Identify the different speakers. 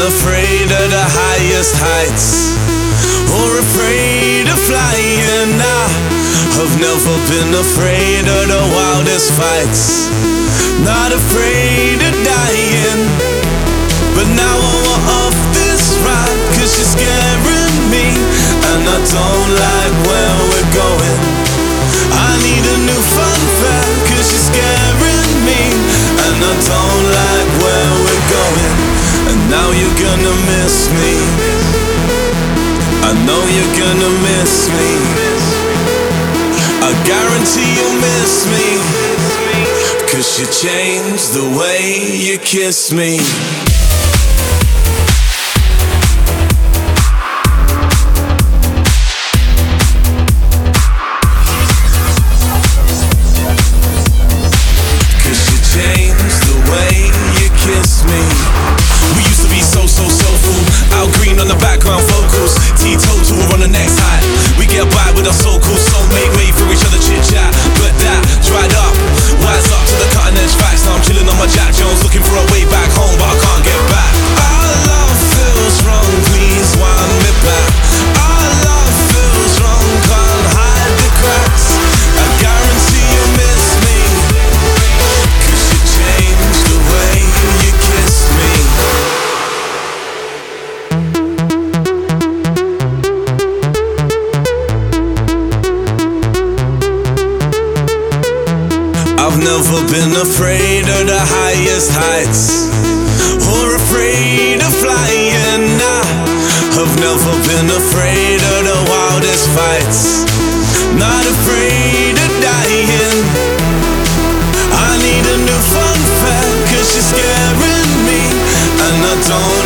Speaker 1: afraid of the highest heights, or afraid of flying. I've never been afraid of the wildest fights, not afraid of dying. But now I want off this ride, cause you're scaring me, and I don't like where we're going. I need a new fun fact, cause you're scaring me, and I don't like where we're going. And now you're gonna miss me, I know you're gonna miss me, I guarantee you'll miss me, cause you changed the way you kiss me. I've never been afraid of the highest heights, or afraid of flying. I've never been afraid of the wildest fights, not afraid of dying. I need a new fun fact, cause you're scaring me, and I don't